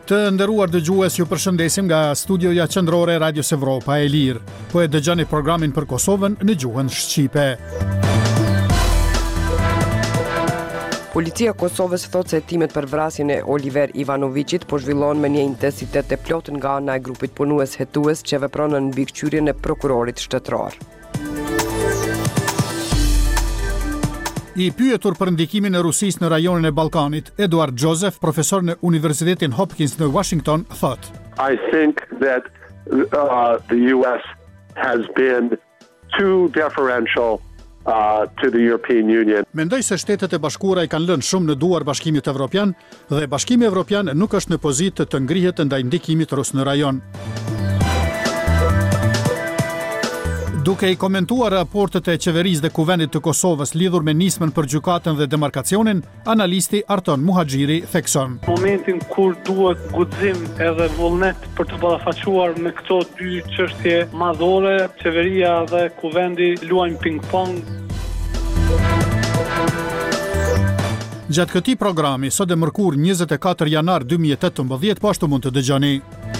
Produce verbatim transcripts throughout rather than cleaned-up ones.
Të nderuar dëgjues, ju përshëndesim nga studioja qendrore e Radios Evropa e Lirë. Po e dëgjoni programin për Kosovën në gjuhën shqipe. Policia e Kosovës thotë se hetimet për vrasjen e Oliver Ivanovićit po zhvillohen me një intensitet të plotë nga ana e grupit punues hetues që vepron në mbikëqyrjen e prokurorit shtetëror. I pyetur për ndikimin e Rusisë në rajonin e Ballkanit, Eduard Joseph, profesor në Universitetin Hopkins në Washington, thotë: I think that uh, the U S has been too deferential uh, to the European Union. Mendoj se Shtetet e Bashkuara i kanë lënë shumë në duar Bashkimit Evropian dhe Bashkimi Evropian nuk është në pozitë të ngrihet ndaj ndikimit rus në rajon. Duke i komentuar raportet e qeverisë dhe kuvendit të Kosovës lidhur me nismën për gjykatën dhe demarkacionin, analisti Arton Muhaxhiri thekson: Momentin kur duhet guxim edhe vullnet për të ballafaqur me këto dy çështje madhore, qeveria dhe kuvendi luajnë ping-pong. Gjatë këtij programi, sot e mërkur njëzet e katër janar dy mijë e tetëmbëdhjetë, po ashtu mund të dëgjoni.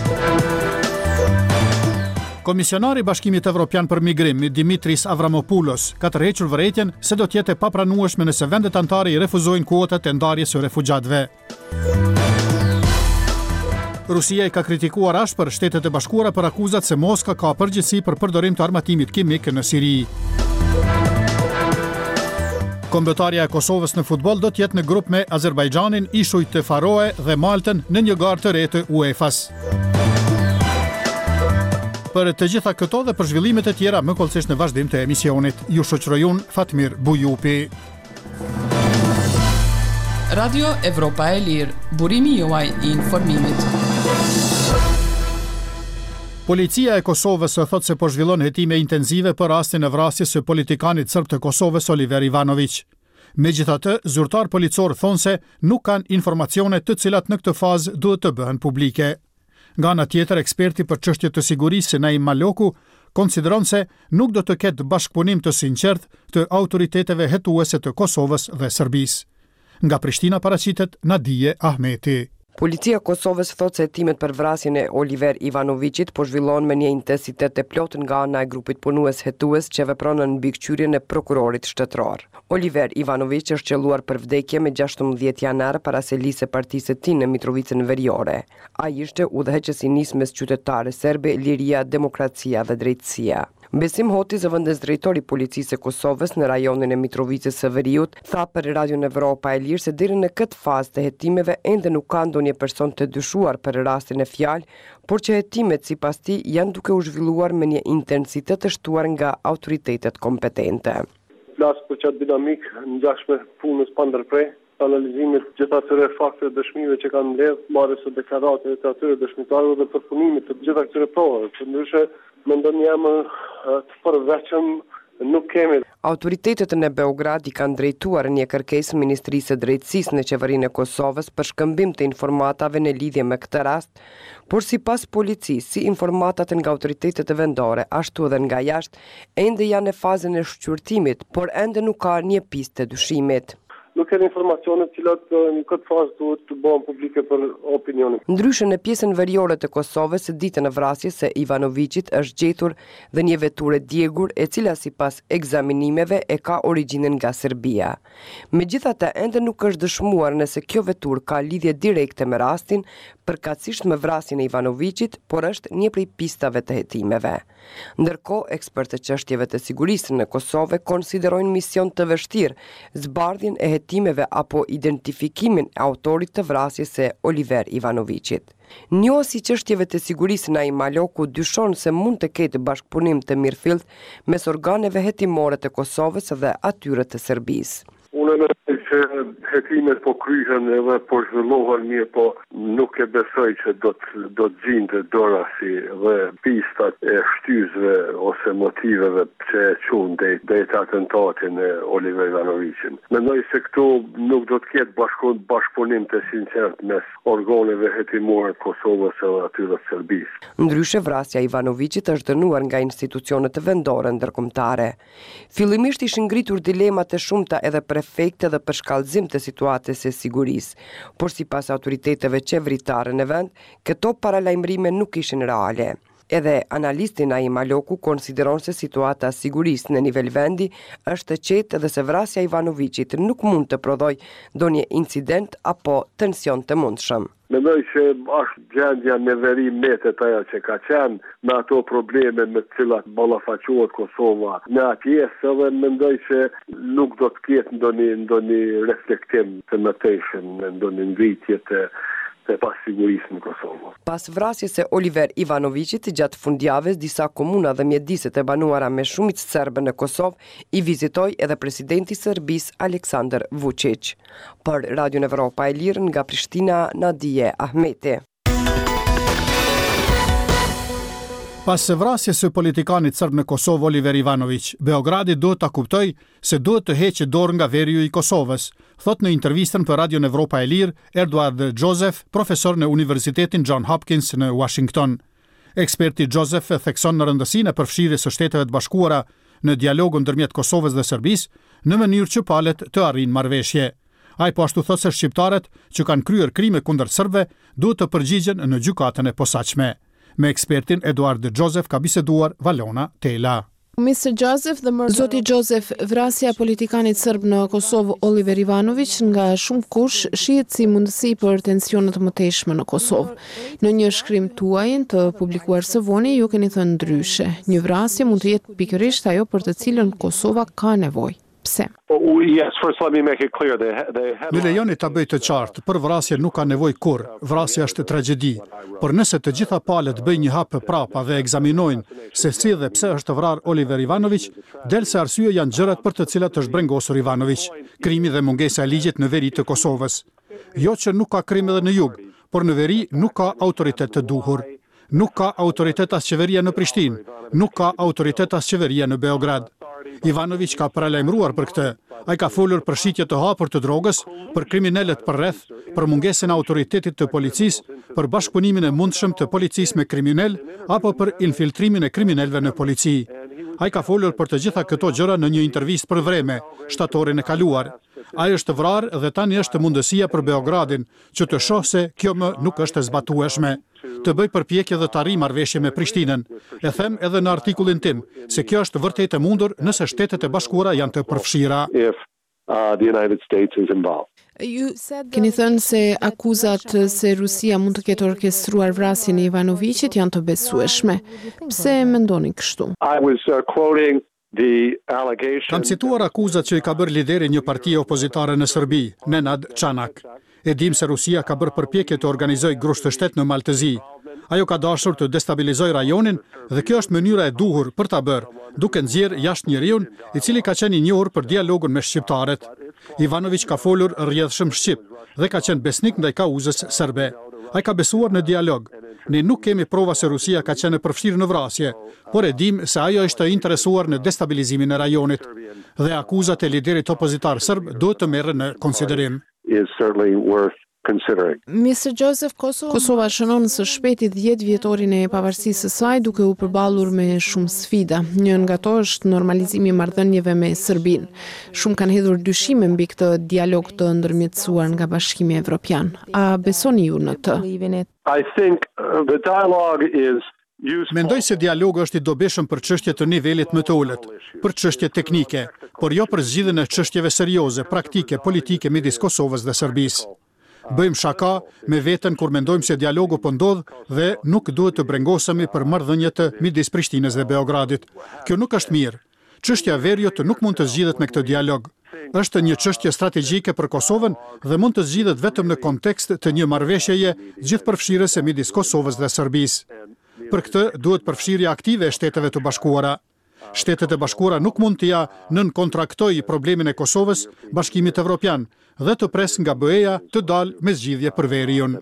Komisionari i Bashkimit Evropian për Migrim, Dimitris Avramopoulos, ka tërhequr vërejtjen se do të jetë e papranueshme nëse vendet anëtare i refuzojnë kuotat e ndarjes së refugjatëve. Rusia i ka kritikuar ashpër Shtetet e Bashkuara për akuzat se Moska ka përgjegjësi për përdorim të armatimit kimik në Siri. Kombëtarja e Kosovës në futboll do të jetë në grup me Azerbajxhanin, Ishujt të Faroe dhe Maltën në një garë të re të UEFA-s. Për të gjitha këto dhe për zhvillimet e tjera, më kollësisht në vazhdim të emisionit, ju shoqëroj unë Fatmir Bujupi. Radio Evropa e Lirë, burimi juaj i informimit. Policia e Kosovës thotë se po zhvillon hetime intensive për rastin e vrasjes së politikanit serb të Kosovës Oliver Ivanović. Megjithatë, zyrtar policor thonë se nuk kanë informacione të cilat në këtë fazë duhet të bëhen publike. Nga ana tjetër, eksperti për çështje të sigurisë Naim Maloku konsideron se nuk do të ketë bashkëpunim të sinqert të autoriteteve hetuese të Kosovës dhe Serbisë. Nga Prishtina paraqitet Nadije Ahmeti. Policia e Kosovës thotë se hetimet për vrasjen e Oliver Ivanovićit po zhvillohen me një intensitet të plotë nga ana e grupit punues hetues që vepron në mbikëqyrjen e prokurorit shtetëror. Oliver Ivanović është qelluar për vdekje me gjashtëmbëdhjetë janar para se lisë partisë së tij në Mitrovicën Veriore. Ai ishte udhëheqës i nismës qytetare serbe Liria, Demokracia dhe Drejtësia. Besim Hoti, zëvendës drejtori i policisë së Kosovës në rajonin e Mitrovicës së Veriut, tha për Radion Evropa e Lirë se deri në këtë fazë të hetimeve ende nuk ka ndonjë person të dyshuar për rastin e fjalë, por që hetimet sipas tij janë duke u zhvilluar me një intensitet të shtuar nga autoritetet kompetente. Flas për çat dinamik ngjashme punës pa ndërprer, analizimit gjitha këtyre fakteve dëshmive që kanë mbledhur, marrjes së deklaratave të atyre dëshmitarëve dhe përfunimit të gjitha këtyre provave. Përndryshe, mendon jam të përveçëm nuk kemi. Autoritetet në Beograd i kanë drejtuar një kërkesë Ministrisë së Drejtësisë në qeverinë e Kosovës për shkëmbim të informatave në lidhje me këtë rast, por sipas policisë, si informatat nga autoritetet vendore, ashtu edhe nga jashtë, ende janë në fazën e shqyrtimit, por ende nuk ka një pistë të dyshimit. Nuk kanë informacione të cilat në këtë fazë duhet të bëhen publike për opinionin. Ndryshe në pjesën veriore të Kosovës, ditën e vrasjes së Ivanovićit është gjetur dhe një veturë djegur, e cila sipas ekzaminimeve e ka origjinën nga Serbia. Megjithatë, ende nuk është dëshmuar nëse kjo veturë ka lidhje direkte me rastin, përkatësisht me vrasjen e Ivanovićit, por është një prej pistave të hetimeve. Ndërkohë, ekspertë të çështjeve të sigurisë në Kosovë konsiderojnë mision të vështirë zbardhjen e hetimeve apo identifikimin e autorit të vrasjes së Oliver Ivanovićit. Njohësi i çështjeve të sigurisë Naim Maloku dyshon se mund të ketë bashkëpunim të mirëfillt mes organeve hetimore të Kosovës dhe atyre të Serbisë. Unë në që hetimet po kryhen edhe po zhvillohen mirë, po nuk e besoj që do të do të gjinte dorasi dhe pistat e shtyzve ose motiveve që e qunë dhe dhe të atentatin e Oliver Ivanovićin. Mendoj se këtu nuk do të ketë bashkun, bashkëpunim të sinqert mes organeve hetimore të Kosovës dhe atyre të Serbisë. Ndryshe, vrasja e Ivanovićit është dënuar nga institucionet vendore ndërkombëtare. Fillimisht ishin ngritur dilema të shumta edhe prefekte dhe për shkallëzim të situatës së sigurisë, por sipas autoriteteve qeveritare në vend, këto paralajmërime nuk ishin reale. Edhe analisti Naim Aloku konsideron se situata e sigurisë në nivel vendi është e qetë dhe se vrasja e Ivanovićit nuk mund të prodhoj ndonjë incident apo tension të mundshëm. Mendoj që është gjendja në veri metet ajo që ka qenë me ato probleme me të cilat ballafaqohet Kosova në atjes, edhe mendoj që nuk do të ketë ndonjë ndonjë reflektim të mëtejshëm, ndonjë ngritje të të pasigurisë në Kosovë. Pas vrasjes së Oliver Ivanovićit gjatë fundjavës, disa komuna dhe mjediset e banuara me shumicë serbe në Kosovë i vizitoi edhe presidenti i Serbisë Aleksandar Vučić. Për Radio Evropa e Lirë nga Prishtina, Nadije Ahmeti. Pas së vrasjes së politikanit serb në Kosovë Oliver Ivanović, Beogradi duhet ta kuptojë se duhet të heqë dorë nga veriu i Kosovës, thot në intervistën për Radio Evropa e Lirë Edward Joseph, profesor në Universitetin John Hopkins në Washington. Eksperti Joseph thekson në rëndësinë e përfshirjes së Shteteve të Bashkuara në dialogun ndërmjet Kosovës dhe Serbisë në mënyrë që palët të arrijnë marrëveshje. Ai po ashtu thot se shqiptarët që kanë kryer krime kundër serbëve duhet të përgjigjen në gjykatën e posaçme. Me ekspertin Eduard Joseph ka biseduar Valona Tela. mister Joseph, the murder... Zoti Joseph, vrasja e politikanit serb në Kosovë Oliver Ivanović nga shumë kush shihet si mundësi për tensione të mëtejshme në Kosovë. Në një shkrim tuaj të publikuar së voni, ju keni thënë ndryshe. Një vrasje mund të jetë pikërisht ajo për të cilën Kosova ka nevojë. Pse? Më lejoni ta bëj të qartë, për vrasje nuk ka nevojë kurr. Vrasja është tragjedi. Por nëse të gjitha palët bëjnë një hap prapa dhe ekzaminojnë se si dhe pse është vrarë Oliver Ivanović, del se arsye janë gjërat për të cilat është brengosur Ivanović, krimi dhe mungesa e ligjit në veri të Kosovës. Jo që nuk ka krim edhe në jug, por në veri nuk ka autoritet të duhur. Nuk ka autoritet as qeveria në Prishtinë, nuk ka autoritet as qeveria në Beograd. Ivanović ka paralajmëruar për këtë. Ai ka folur për shitje të hapur të drogës, për kriminalet përreth, për mungesën e autoritetit të policisë, për bashkëpunimin e mundshëm të policisë me kriminal apo për infiltrimin e kriminalëve në polici. Ai ka folur për të gjitha këto gjëra në një intervistë për Vreme, shtatorin e kaluar. Ai është vrarë dhe tani është mundësia për Beogradin që të shohë se kjo më nuk është e zbatueshme. Të bëj përpjekje dhe të arrijë marrëveshje me Prishtinën. E them edhe në artikullin tim se kjo është vërtet e mundur nëse Shtetet e Bashkuara janë të përfshira. Keni thënë se akuzat se Rusia mund të ketë orkestruar vrasjen e Ivanovićit janë të besueshme. Pse mendoni kështu? Kam cituar akuzat që i ka bërë lideri një partie opozitare në Serbi, Nenad Çanak. E dim se Rusia ka bërë përpjekje të organizojë grush të shtet në Maltëzi. Ajo ka dashur të destabilizojë rajonin dhe kjo është mënyra e duhur për ta bërë, duke nxjerrë jashtë njeriun i cili ka qenë i njohur për dialogun me shqiptarët. Ivanović ka folur rrjedhshëm shqip dhe ka qenë besnik ndaj kauzës serbe. Ai ka besuar në dialog. Ne nuk kemi prova se Rusia ka qenë e përfshirë në vrasje, por e dim se ajo është interesuar në destabilizimin e rajonit dhe akuzat e liderit opozitar serb duhet të merren në konsiderim. Is certainly worth considering. mister Joseph, Kosova, Kosova shënon së shpejti dhjetë vjetorin e pavarësisë së saj duke u përballur me shumë sfida. Një nga to është normalizimi i marrëdhënieve me Serbinë. Shumë kanë hedhur dyshime mbi këtë dialog të ndërmjetësuar nga Bashkimi Evropian. A besoni ju në të? I think uh, the dialogue is Mendoj se dialogu është i dobishëm për çështje të nivelit më të ulët, për çështje teknike, por jo për zgjidhjen e çështjeve serioze, praktike, politike midis Kosovës dhe Serbisë. Bëjmë shaka me veten kur mendojmë se dialogu po ndodh dhe nuk duhet të brengosemi për marrëdhëniet midis Prishtinës dhe Beogradit. Kjo nuk është mirë. Çështja e veriut nuk mund të zgjidhet me këtë dialog. Është një çështje strategjike për Kosovën dhe mund të zgjidhet vetëm në kontekst të një marrëveshjeje gjithëpërfshirëse midis Kosovës dhe Serbisë. Për këtë duhet përfshirja aktive e Shteteve të Bashkuara. Shtetet e Bashkuara nuk mund të ja nënkontraktojë problemin e Kosovës Bashkimit Evropian dhe të pres nga B E-ja të dalë me zgjidhje për veriun.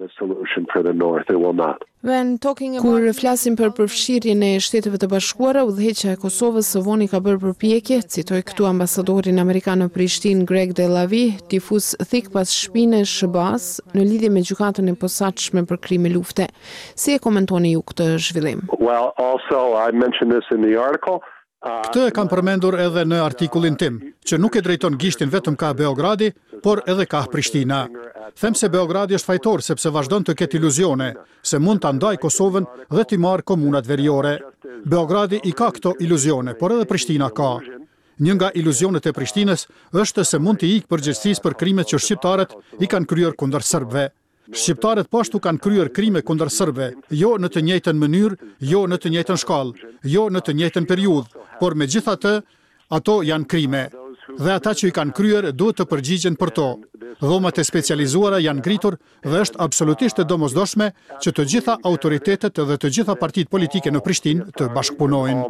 Kur flasim për përfshirjen e Shteteve të Bashkuara, udhëheqja e Kosovës së voni ka bërë përpjekje, citoj këtu ambasadorin amerikan në Prishtinë Greg Delavi, tifus thik pas shpine Shëbas në lidhje me gjykatën e posaçme për krime lufte. Si e komentoni ju këtë zhvillim? Well, also I mentioned this in the article. Këtë e kam përmendur edhe në artikullin tim, që nuk e drejton gishtin vetëm ka Beogradi, por edhe ka Prishtina. Them se Beogradi është fajtor sepse vazhdon të ketë iluzione se mund ta ndaj Kosovën dhe t'i marrë komunat veriore. Beogradi i ka këto iluzione, por edhe Prishtina ka. Një nga iluzionet e Prishtinës është se mund t'i ikë përgjegjësisë për krimet që shqiptarët i kanë kryer kundër serbëve. Shqiptarët po ashtu kanë kryer krime kundër serbëve, jo në të njëjtën mënyrë, jo në të njëjtën shkallë, jo në të njëjtën periudhë, por megjithatë ato janë krime. Dhe ata që i kanë kryer duhet të përgjigjen për to. Dhomat e specializuara janë ngritur dhe është absolutisht e domosdoshme që të gjitha autoritetet dhe të gjitha partitë politike në Prishtinë të bashkëpunojnë.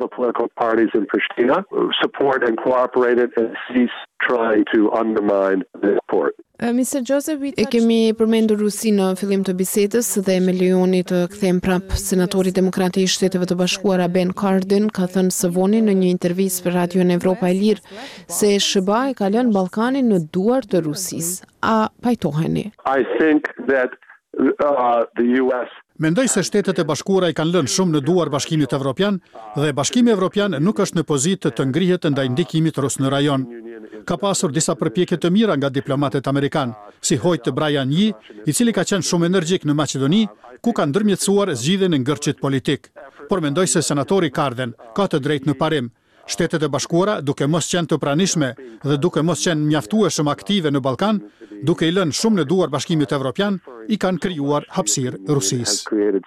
mister Joseph, e kemi përmendur Rusi në fillim të bisedës dhe me lejoni të kthejmë prap senatori demokrat i Shteteve të Bashkuara Ben Cardin ka thënë së voni në një intervistë për Radion Evropa e Lirë se S B A e ka lënë Ballkanin në duar të Rusisë. A pajtoheni? I think that uh, the U S Mendoj se Shtetet e Bashkuara i kanë lënë shumë në duar Bashkimit Evropian dhe Bashkimi Evropian nuk është në pozitë të ngrihet ndaj ndikimit rus në rajon. Ka pasur disa përpjekje të mira nga diplomatët amerikan, si Hoyt Brian Yi, i cili ka qenë shumë energjik në Maqedoni, ku ka ndërmjetësuar zgjidhjen e ngërçit politik. Por mendoj se senatori Cardin ka të drejtë në parim. Shtetet e Bashkuara, duke mos qenë të pranishme dhe duke mos qenë mjaftueshëm aktive në Ballkan, duke i lënë shumë në duar Bashkimit Evropian, i kanë krijuar hapësirë Rusisë.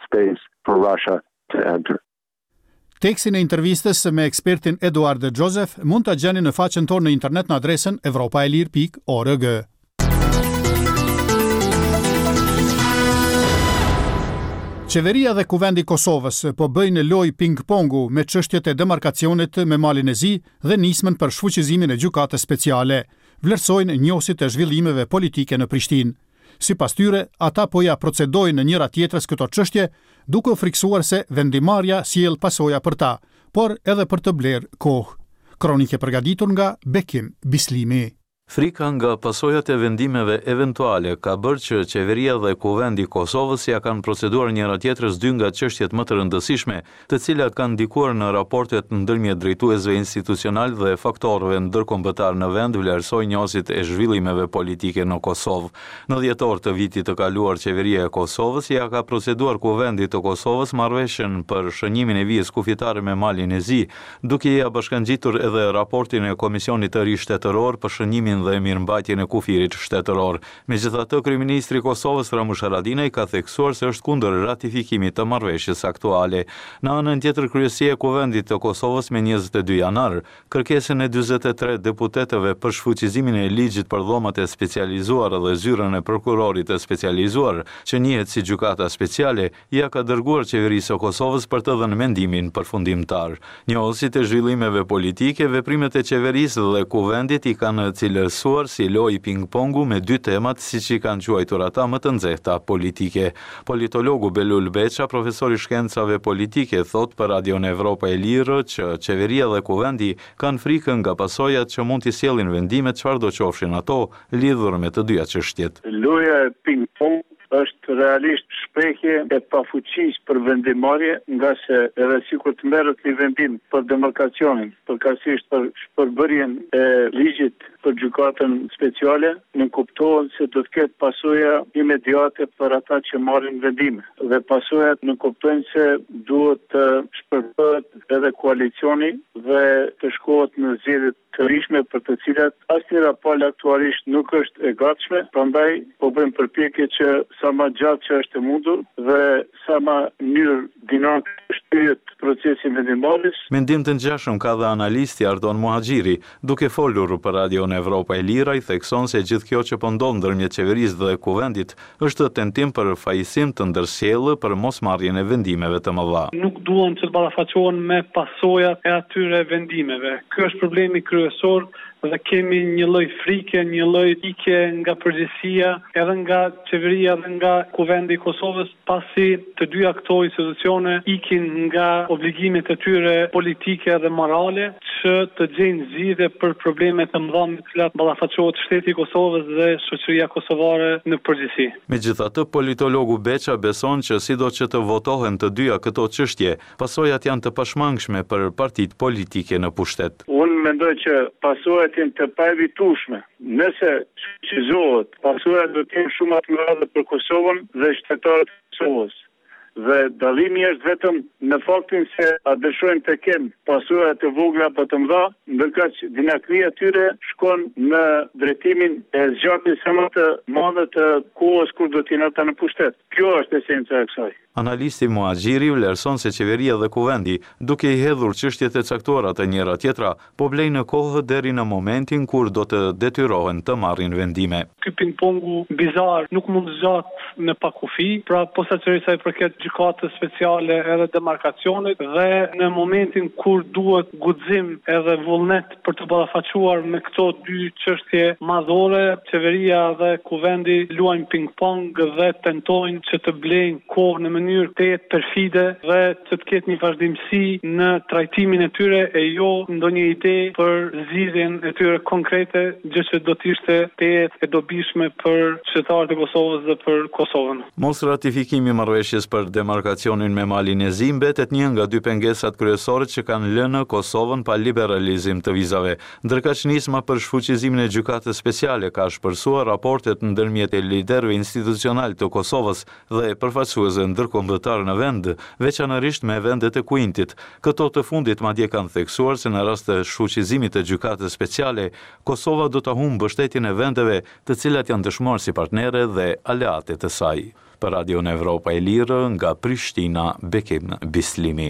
Tekstin e intervistës me ekspertin Eduard Joseph mund ta gjeni në faqen tonë në internet në adresën evropaelir pikë org. Qeveria dhe Kuvendi i Kosovës po bëjnë lojë ping-pongu me çështjet e demarkacionit me Malin e Zi dhe nismën për shfuqizimin e gjykatës speciale. Vlerësojnë njohësit e zhvillimeve politike në Prishtinë. Sipas tyre, ata po ja procedojnë në njëra tjetrës këto çështje, duke u friksuar se vendimarrja sjell pasoja për ta, por edhe për të blerë kohë. Kronike përgatitur nga Bekim Bislimi. Frika nga pasojat e vendimeve eventuale ka bërë që qeveria dhe Kuvendi i Kosovës ja kanë proceduar njëra tjetrës dy nga çështjet më të rëndësishme, të cilat kanë ndikuar në raportet ndërmjet drejtuesve institucional dhe faktorëve ndërkombëtar në vend, vlerësoi njohësit e zhvillimeve politike në Kosovë. Në dhjetor të vitit të kaluar, qeveria e Kosovës ja ka proceduar Kuvendit të Kosovës marrëveshjen për shënimin e vijës kufitare me Malin e Zi, duke ia bashkangjitur edhe raportin e Komisionit të Ri Shtetëror për shënimin dhe mirëmbajtjen e kufirit shtetëror. Megjithatë, kryeministri i Kosovës Ramush Haradinaj ka theksuar se është kundër ratifikimit të marrëveshjes aktuale. Në anën tjetër, kryesia e Kuvendit të Kosovës me njëzet e dy janar, kërkesën e dyzet e tre deputetëve për shfuqizimin e ligjit për dhomat e specializuara dhe zyrën e prokurorit të specializuar, që njihet si gjykata speciale, ja ka dërguar qeverisë së Kosovës për të dhënë mendimin përfundimtar. Njohësit e zhvillimeve politike, veprimet e qeverisë dhe Kuvendit i kanë cilë suar si lojë ping-pongu me dy temat siç i kanë quajtur ata më të nxehta politike. Politologu Belul Beça, profesor i shkencave politike, thot për Radion Evropa e Lirë që qeveria dhe Kuvendi kanë frikën nga pasojat që mund t'i sjellin vendime çfarëdo qofshin ato lidhur me të dyja çështjet. Loja ping-pong është realisht shprehje e pafuqisë për vendimarrje, nga se edhe sikur të merret një vendim për demarkacionin, përkatësisht për shpërbërjen e ligjit për gjykatën speciale, nuk kuptohet se do të ketë pasoja imediate për ata që marrin vendime. Dhe pasojat nuk kuptojnë se duhet të shpërbëhet edhe koalicioni dhe të shkohet në zgjedhje të rishme për të cilat asnjëra palë aktualisht nuk është e gatshme, prandaj po bëjmë përpjekje që sa më gjatë që është e mundur dhe sa më mirë dinamikë shtyhet procesi vendimarrjes. Mendim të ngjashëm ka dhe analisti Ardon Muhaxhiri, duke folur për Radion Evropa e Lirë, i thekson se gjithë kjo që po ndodh ndërmjet qeverisë dhe Kuvendit është tentim për fajësim të ndërsjellë për mosmarrjen e vendimeve të mëdha. Nuk duan të ballafaqohen me pasojat e atyre vendimeve. Ky është problemi kryesor dhe kemi një lloj frike, një lloj ikje nga përgjegjësia, edhe nga qeveria dhe nga Kuvendi i Kosovës, pasi të dyja këto institucione ikin nga obligimet e tyre politike dhe morale që të gjejnë zgjidhje për problemet e mëdha me të cilat ballafaqohet shteti i Kosovës dhe shoqëria kosovare në përgjithësi. Megjithatë, politologu Beqa beson që sido që të votohen të dyja këto çështje, pasojat janë të pashmangshme për partitë politike në pushtet. Unë mendoj që pasojat janë të paevitueshme. Nëse shqizohet, pasojat do të jenë shumë të mëdha për Kosovën dhe shtetarët e Kosovës. Dhe dallimi është vetëm në faktin se a dëshojnë të kenë pasojë të vogla apo të mëdha, ndërkaq dinamika e tyre shkon në drejtimin e zgjatjes së më të madhe të kohës kur do të jenë ata në pushtet. Kjo është esenca e kësaj. Analisti Muaxhiri vlerëson se qeveria dhe kuvendi, duke i hedhur çështjet e caktuara të njëra tjetra, po blejnë në kohë deri në momentin kur do të detyrohen të marrin vendime. Ky ping-pongu bizar nuk mund të zgjat në pakufi, pra posaçërisht sa i përket gjykatës speciale edhe demarkacionit, dhe në momentin kur duhet guxim edhe vullnet për të ballafaquar me këto dy çështje madhore, qeveria dhe kuvendi luajnë ping-pong dhe tentojnë që të blejnë kohë në mënyrë të jetë perfide dhe që të ketë një vazhdimsi në trajtimin e tyre e jo ndonjë ide për zgjidhjen e tyre konkrete, gjë që do të ishte të jetë e dobishme për qytetarët e Kosovës dhe për Kosovën. Mos ratifikimi i marrëveshjes për demarkacionin me Malin e Zi mbetet një nga dy pengesat kryesore që kanë lënë Kosovën pa liberalizim të vizave. Ndërkaq nisma për shfuqizimin e gjykatës speciale ka shpërsuar raportet ndërmjet e liderëve institucional të Kosovës dhe përfaqësuesve ndërkombëtar në vend, veçanërisht me vendet e Kuintit. Këto të fundit madje kanë theksuar se në rast të shfuqizimit të gjykatës speciale, Kosova do të humbë mbështetjen e vendeve të cilat janë dëshmorë si partnere dhe aleate të saj. Për Radio Evropa e Lirë, nga Prishtina, Bekim Bislimi.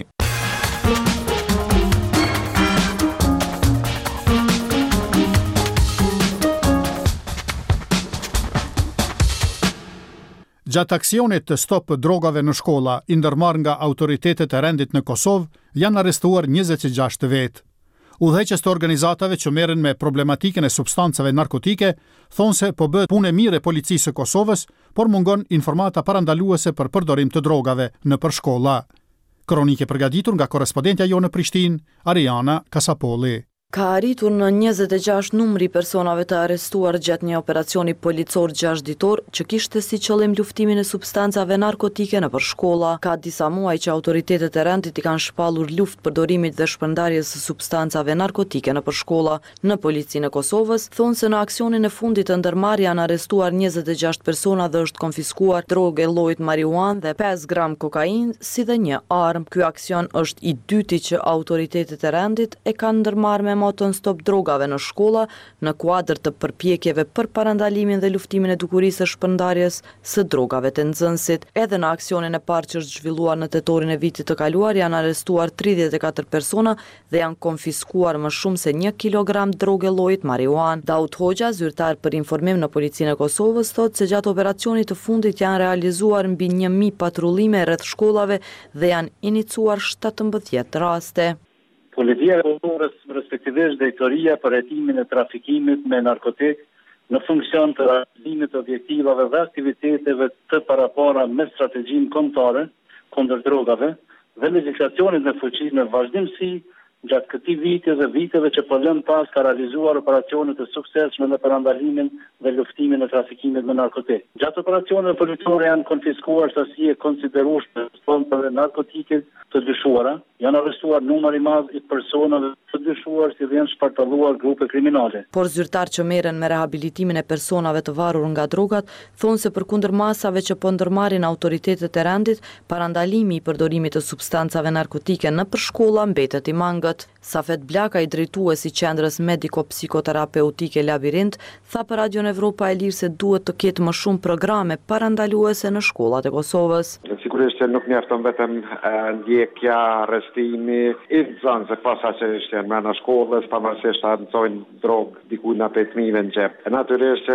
Gjatë aksionit të stop drogave në shkolla, i ndërmarrë nga autoritetet e rendit në Kosovë, janë arrestuar njëzet e gjashtë vetë. Udhëheqës të organizatave që merren me problematikën e substancave narkotike thonë se po bëhet punë mirë e policisë së Kosovës, por mungon informata parandaluese për përdorim të drogave në përshkolla. Kronike përgatitur nga korrespondentja jo në Prishtinë, Ariana Kasapolli. Ka arritur në njëzet e gjashtë numri personave të arrestuar gjatë një operacioni policor gjashtë ditor që kishte si qëllim luftimin e substancave narkotike në përshkolla. Ka disa muaj që autoritetet e rendit i kanë shpallur luftë përdorimit dhe shpërndarjes së substancave narkotike në përshkolla. Në policinë e Kosovës thonë se në aksionin e fundit të ndërmarrjes janë arrestuar njëzet e gjashtë persona dhe është konfiskuar drogë e llojit marijuan dhe pesë gram kokainë si dhe një armë. Ky aksion është i dyti që autoritetet e rendit e kanë ndërmarrë me moton stop drogave në shkolla në kuadër të përpjekjeve për parandalimin dhe luftimin e dukurisë së shpërndarjes së drogave të nxënësit. Edhe në aksionin e parë që është zhvilluar në tetorin e vitit të kaluar janë arrestuar tridhjetë e katër persona dhe janë konfiskuar më shumë se një kilogram drogë llojit marijuan. Daud Hoxha, zyrtar për informim në policinë e Kosovës, thotë se gjatë operacionit të fundit janë realizuar mbi një mijë patrullime rreth shkollave dhe janë iniciuar shtatëmbëdhjetë raste. Policia e Kosovës, respektivisht drejtoria për hetimin e trafikimit me narkotik, në funksion të realizimit të objektivave dhe aktiviteteve të parapara me strategjinë kombëtare kundër drogave dhe legjislacionit në fuqi në vazhdimsi gjatë këtij viti dhe viteve që po lën pas ka realizuar operacione të suksesshme në parandalimin dhe luftimin e trafikimit me narkotik. Gjatë operacioneve policore janë konfiskuar sasi e konsiderueshme të substancave narkotike të dyshuara, janë arrestuar numër i madh i personave të dyshuar si dhe janë shpartalluar grupe kriminale. Por zyrtar që merren me rehabilitimin e personave të varur nga drogat thonë se përkundër masave që po ndërmarrin autoritetet e rendit, parandalimi i përdorimit të substancave narkotike në përshkolla mbetet i mangët. Safet Blaka, i drejtuesi i qendrës mediko-psikoterapeutike Labirint, tha për Radio Evropa e Lirë se duhet të ketë më shumë programe parandaluese në shkollat e Kosovës. Sigurisht që nuk mjafton vetëm ndjekja, arrestimi i nxënësve posaçërisht janë brenda shkollës, pavarësisht ta mësojnë drogë dikujt na pesë mijë në xhep. Natyrisht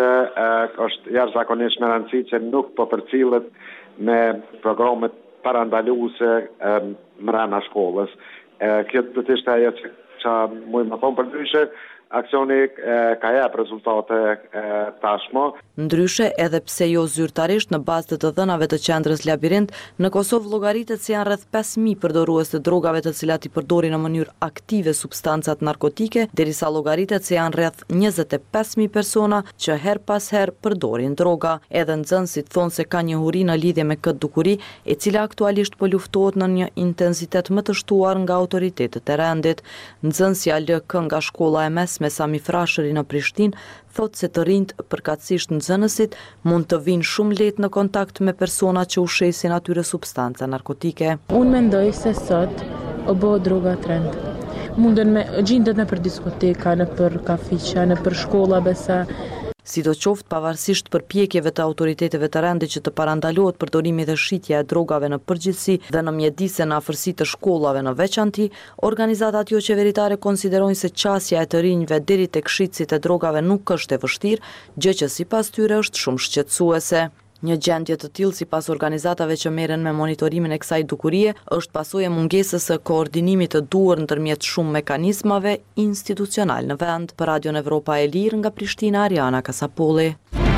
është jashtëzakonisht me rëndësi që nuk po përcillet me programe parandaluese brenda shkollës. Kjo do të ishte ajo që që mund të thonë përndryshe, aksioni ka jep rezultate tashmë. Ndryshe, edhe pse jo zyrtarisht, në bazë të dhënave të qendrës Labirint, në Kosovë llogaritet se janë rreth pesë mijë përdorues të drogave të cilat i përdorin në mënyrë aktive substancat narkotike, derisa llogaritet se janë rreth njëzet e pesë mijë persona që her pas her përdorin droga. Edhe nxënësit thonë se ka njohuri në lidhje me këtë dukuri, e cila aktualisht po luftohet në një intensitet më të shtuar nga autoritetet e rendit. Nxënësja L K nga shkolla e mesme Sami Frashëri në Prishtinë thotë se të rinjt, përkatësisht nxënësit, mund të vinë shumë lehtë në kontakt me persona që ushesin atyre substanca narkotike. Unë mendoj se sot o bëhet droga trend. Munden me gjendet në për diskoteka, në për kafiqa, në për shkolla besa. Sidoqoftë, pavarësisht përpjekjeve të autoriteteve të rendit që të parandalohet përdorimi dhe shitja e drogave në përgjithësi dhe në mjedise në afërsi të shkollave në veçanti, organizatat jo qeveritare konsiderojnë se qasja e të rinjve deri tek shitësit e drogave nuk është e vështirë, gjë që sipas tyre është shumë shqetësuese. Një gjendje të tillë sipas organizatave që merren me monitorimin e kësaj dukurie është pasojë e mungesës së koordinimit të duhur ndërmjet shumë mekanizmave institucional në vend. Për Radion Evropa e Lirë nga Prishtina, Ariana Kasapolli.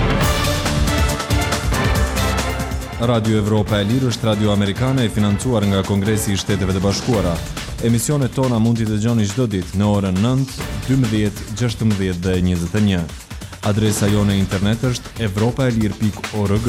Radio Evropa e Lirë është radio amerikane e financuar nga Kongresi i Shteteve të Bashkuara. Emisionet tona mund t'i dëgjoni çdo ditë në orën nëntë, dymbëdhjetë, gjashtëmbëdhjetë dhe njëzet e një. Adresa jone internet është evropaelir pikë org.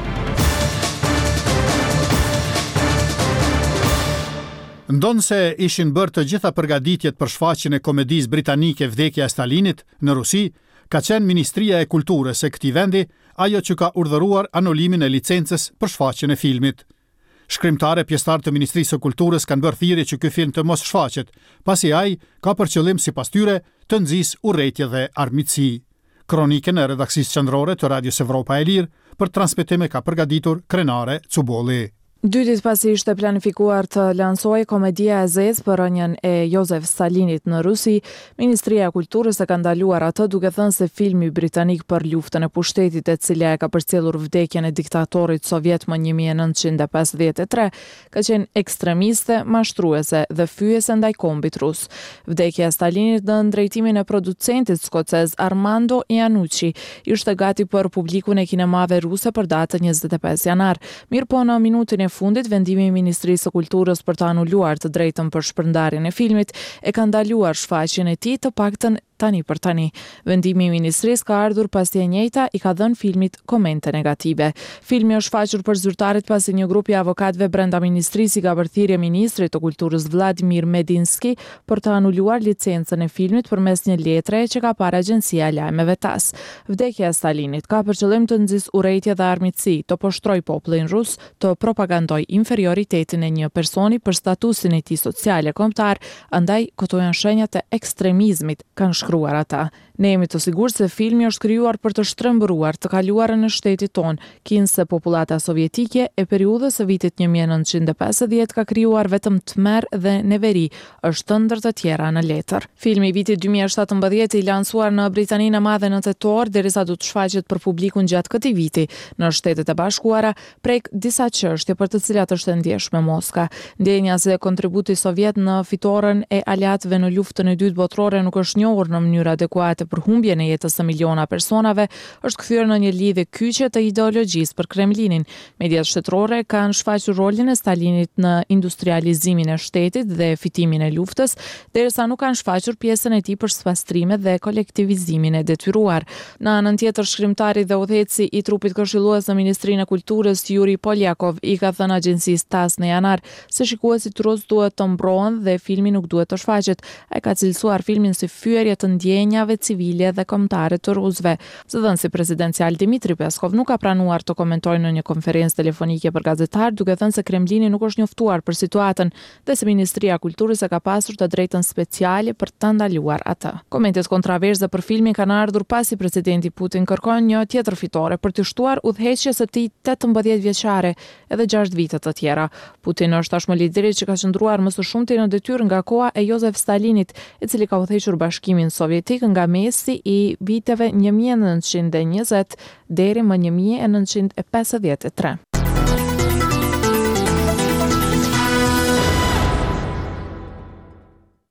Ndonë se ishin bërë të gjitha përgatitjet për shfaqjen e komedisë britanike Vdekja e Stalinit në Rusi, ka qenë Ministria e Kulturës e këtij vendi ajo që ka urdhëruar anulimin e licencës për shfaqjen e filmit. Shkrimtare pjesëtar të Ministrisë së Kulturës kanë bërë thirrje që ky film të mos shfaqet, pasi ai ka për qëllim sipas tyre të nxjisë urrëtie dhe armiqësi. Kronikën e redaksisë qendrore të Radios Evropa e Lirë për transmetime ka përgatitur Krenare Cubolli. Dy ditë pasi ishte planifikuar të lansojë komedia e zezë për rënien e Josef Stalinit në Rusi, Ministria e Kulturës e ka ndaluar atë duke thënë se filmi britanik për luftën e pushtetit e cila e ka përcjellur vdekjen e diktatorit sovjet më një mijë e nëntëqind e pesëdhjetë e tre, ka qenë ekstremiste, mashtruese dhe fyese ndaj kombit rus. Vdekja e Stalinit në drejtimin e producentit skocez Armando Iannucci ishte gati për publikun e kinemave ruse për datën njëzet e pesë janar. Mirëpo në minutin e fundit, vendimi i Ministrisë së Kulturës për të anuluar të drejtën për shpërndarjen e filmit e ka ndaluar shfaqjen e tij të paktën tani për tani. Vendimi i Ministrisë ka ardhur pasi e njëjta i ka dhënë filmit komente negative. Filmi është shfaqur për zyrtarit pasi një grup i avokatëve brenda Ministrisë i ka bërë thirrje Ministrit të Kulturës Vladimir Medinski për të anuluar licencën e filmit përmes një letre që ka parë Agjencia e Lajmeve T A S. Vdekja e Stalinit ka për qëllim të nxjisë urrëtie dhe armiqësi, të poshtrojë popullin rus, të propagandoj inferioritetin e një personi për statusin e tij social e kombëtar, andaj këto janë shenjat e ekstremizmit, kanë shkruar ata. Ne jemi të sigurt se filmi është krijuar për të shtrembëruar të kaluarën e shtetit ton, kinse popullata sovjetike e periudhës së vitit një mijë e nëntëqind e pesëdhjetë ka krijuar vetëm tmerr dhe neveri, është ëndër të tjera në letër. Filmi i vitit dy mijë e shtatëmbëdhjetë i lansuar në Britaninë e Madhe në tetor, derisa do të shfaqet për publikun gjatë këtij viti në Shtetet e Bashkuara, prek disa çështje për të cilat është e ndjeshme Moska. Ndjenja se kontributi sovjet në fitoren e aleatëve në luftën e dytë botërore nuk është njohur në mënyrë adekuate për humbjen e jetës së miliona personave, është kthyer në një lidhje kyçe të ideologjisë për Kremlinin. Mediat shtetërore kanë shfaqur rolin e Stalinit në industrializimin e shtetit dhe fitimin e luftës, derisa nuk kanë shfaqur pjesën e tij për spastrimet dhe kolektivizimin e detyruar. Në anën tjetër, shkrimtari dhe udhëheqësi i trupit këshillues në Ministrinë e Kulturës Yuri Polyakov i ka thënë agjencisë T A S në janar se shikuesit rus duhet të mbrohen dhe filmi nuk duhet të shfaqet. Ai ka cilësuar filmin si fyerje të ndjenjave civile dhe kombëtare të rusëve. Zëdhënësi presidencial Dmitri Peskov nuk ka pranuar të komentojë në një konferencë telefonike për gazetar, duke thënë se Kremlini nuk është njoftuar për situatën dhe se Ministria e Kulturës e ka pasur të drejtën speciale për të ndaluar atë. Komentet kontraverse për filmin kanë ardhur pasi presidenti Putin kërkon një tjetër fitore për të shtuar udhëheqjes së tij tetëmbëdhjetë vjeçare edhe gjashtë vite të tjera. Putin është tashmë lideri që ka qëndruar më së shumti në detyrë nga koha e Josef Stalinit, i cili ka udhëhequr Bashkimin Sovjetik nga mesi i viteve një mijë e nëntëqind e njëzet deri më një mijë e nëntëqind e pesëdhjetë e tre.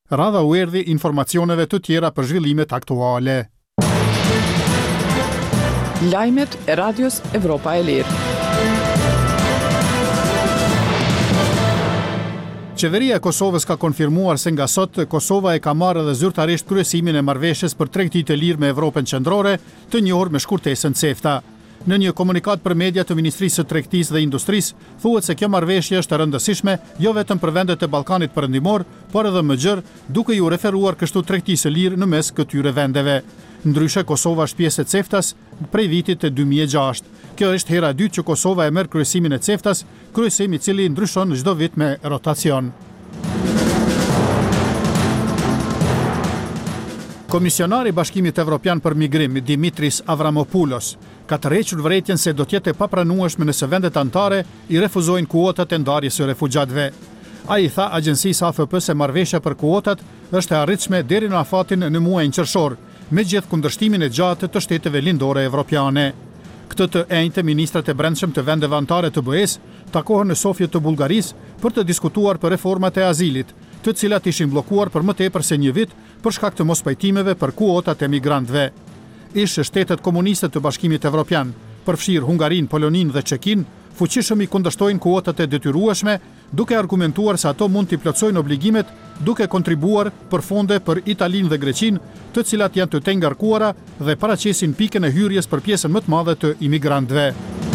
Radha u erdhi informacioneve të tjera për zhvillimet aktuale. Lajmet e Radios Evropa e Lirë. Qeveria e Kosovës ka konfirmuar se nga sot Kosova e ka marrë edhe zyrtarisht kryesimin e marrëveshjes për tregtitë e lirë me Evropën qendrore, të njohur me shkurtesën CEFTA. Në një komunikat për media të Ministrisë së Tregtisë dhe Industrisë, thuhet se kjo marrëveshje është e rëndësishme jo vetëm për vendet e Ballkanit Perëndimor, por edhe më gjerë, duke ju referuar kështu tregtisë së lirë në mes këtyre vendeve. Ndryshe, Kosova është pjesë e CEFTA-s prej vitit të dy mijë e gjashtë. Kjo është hera e dytë që Kosova e merr kryesimin e CEFTA-s, kryesim i cili ndryshon çdo vit me rotacion. Komisionari i Bashkimit Evropian për Migrim, Dimitris Avramopoulos, ka tërhequr vërejtjen se do të jetë e papranueshme nëse vendet anëtare i refuzojnë kuotat e ndarjes së refugjatëve. Ai tha agjencisë A F P se marrëveshja për kuotat është e arritshme deri në afatin në muajin qershor, me gjithë kundërshtimin e gjatë të shteteve lindore evropiane. Këtë të enjtë ministrat e brendshëm të vendeve anëtare të B E-s takohen në Sofje të Bullgarisë për të diskutuar për reformat e azilit, të cilat ishin bllokuar për më tepër se një vit për shkak të mospajtimeve për kuotat e migrantëve. Ish shtetet komuniste të Bashkimit Evropian, përfshirë Hungarinë, Poloninë dhe Çekinë, fuqishëm i kundërshtojnë kuotat e detyrueshme, duke argumentuar se ato mund t'i plotësojnë obligimet, duke kontribuar për fonde për Italinë dhe Greqinë, të cilat janë të tengarkuara dhe paraqesin pikën e hyrjes për pjesën më të madhe të imigrantëve.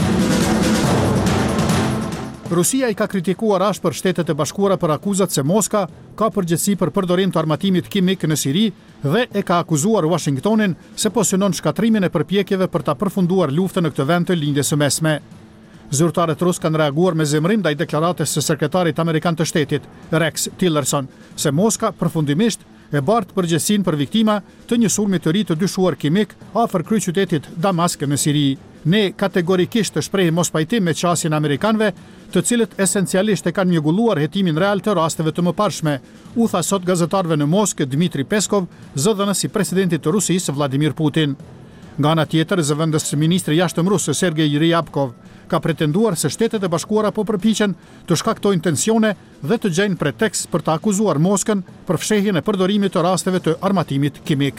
Rusia i ka kritikuar ashpër Shtetet e Bashkuara për akuzat se Moska ka përgjegjësi për përdorim të armatimit kimik në Siri dhe e ka akuzuar Washingtonin se po synon shkatrimin e përpjekjeve për ta përfunduar luftën në këtë vend të lindjes së mesme. Zyrtarët rus kanë reaguar me zemrim ndaj deklaratës së sekretarit amerikan të shtetit, Rex Tillerson, se Moska përfundimisht e bartë përgjegjësinë për viktima të një sulmi të ri të dyshuar kimik afër kryeqytetit Damask në Siri. Ne kategorikisht të shprehim mospajtim me qasjen e amerikanëve, të cilët esencialisht e kanë mjegulluar hetimin real të rasteve të mëparshme, u tha sot gazetarëve në Moskë Dmitri Peskov, zëdhënës i presidentit të Rusisë Vladimir Putin. Nga ana tjetër, zëvendës ministri jashtëm rus Sergej Ryabkov ka pretenduar se Shtetet e Bashkuara po përpiqen të shkaktojnë tensione dhe të gjejnë pretekst për të akuzuar Moskën për fshehjen e përdorimit të rasteve të armatimit kimik.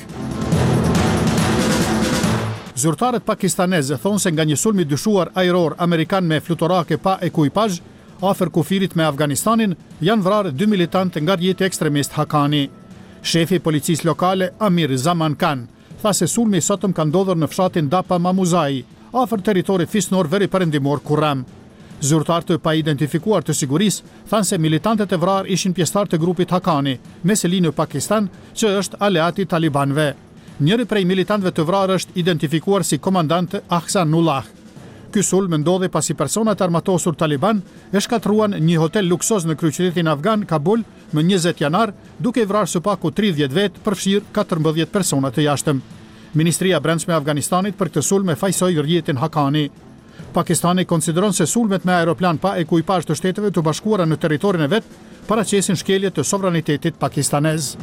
Zyrtarët pakistaneze thonë se nga një sulm i dyshuar ajror amerikan me fluturake pa ekuipazh afër kufirit me Afganistanin janë vrarë dy militantë nga rjeti ekstremist Hakani. Shefi i policisë lokale Amir Zaman Khan tha se sulmi i sotëm ka ndodhur në fshatin Dapa Mamuzai, afër territorit fisnor veri perëndimor Kurram. Zyrtarë të pa-identifikuar të sigurisë thanë se militantët e vrarë ishin pjesëtar të grupit Hakani, me seli në Pakistan, që është aleat i talibanëve. Njëri prej militantëve të vrarë është identifikuar si komandant Ahsanullah. Ky sulm ndodhi pasi personat armatosur taliban e shkatruan një hotel luksoz në kryeqytetin afgan Kabul më njëzet janar, duke vrarë së paku tridhjetë vetë, përfshirë katërmbëdhjetë persona të jashtëm. Ministria e Brendshme e Afganistanit për këtë sulm e fajsoi rrjetin Hakani. Pakistani konsideron se sulmet me aeroplan pa ekuipazh të Shteteve të Bashkuara në territorin e vet paraqesin shkelje të sovranitetit pakistanez.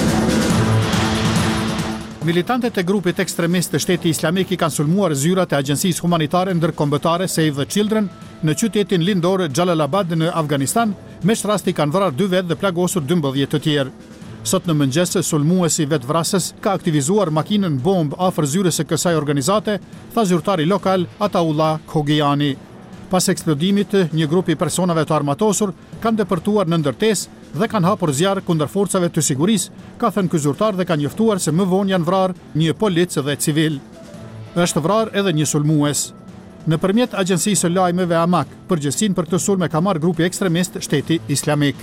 Militantët e grupit ekstremist të Shteti Islamik i kanë sulmuar zyrat e agjencisë humanitare ndërkombëtare Save the Children në qytetin lindor Jalalabad në Afganistan, me rasti kanë vrarë dy vetë dhe plagosur dymbëdhjetë të tjerë. Sot në mëngjes, sulmuesi vetvrasës ka aktivizuar makinën bomb afër zyrës së kësaj organizate, tha zyrtari lokal Ataullah Khogiani. Pas eksplodimit, një grup i personave të armatosur kanë depërtuar në ndërtesë dhe kanë hapur zjarr kundër forcave të sigurisë, ka thënë ky zyrtar dhe ka njoftuar se më vonë janë vrarë një polic dhe civil. Është vrarë edhe një sulmues. Nëpërmjet agjencisë së lajmeve Amak, përgjegjësinë për këtë sulm e ka marrë grupi ekstremist Shteti Islamik.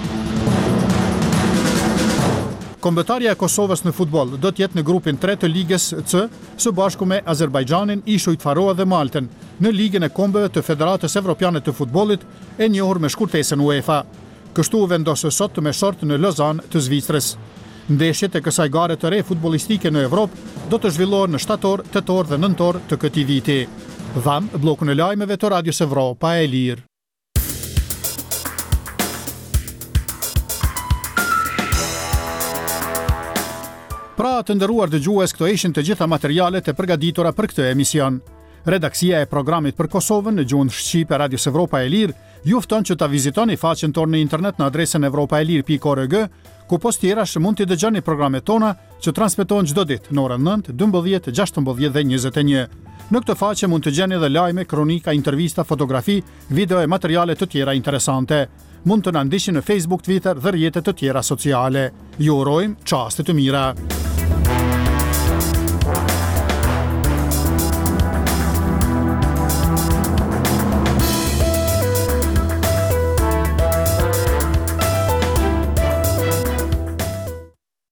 Kombëtarja e Kosovës në futboll do të jetë në grupin tre të ligës C, së bashku me Azerbajxhanin, Ishujt Faroe dhe Maltën, në ligën e kombeve të Federatës Evropiane të Futbollit, e njohur me shkurtesën UEFA. Kështu u vendosë sot me short në Lozan të Zvicrës. Ndeshjet e kësaj gare të re futbollistike në Evropë do të zhvillohen në shtator, tetor dhe nëntor të këtij viti. Dham bllokun e lajmeve të Radios Evropa e Lirë. Pra të nderuar dëgjues, këto ishin të gjitha materialet e përgatitura për këtë emision. Redaksia e programit për Kosovën në gjuhën shqipe Radios Evropa e Lirë ju fton që ta vizitoni faqen tonë në internet në adresën evropaelir pikë org, ku post tjerash mund të dëgjoni programet tona që transmetohen çdo ditë në orën nëntë, dymbëdhjetë, gjashtëmbëdhjetë dhe njëzet e një. Në këtë faqe mund të gjeni edhe lajme, kronika, intervista, fotografi, video e materiale të tjera interesante. Mund të na ndiqni në Facebook, Twitter dhe rrjetet të tjera sociale. Ju urojmë çaste të mira.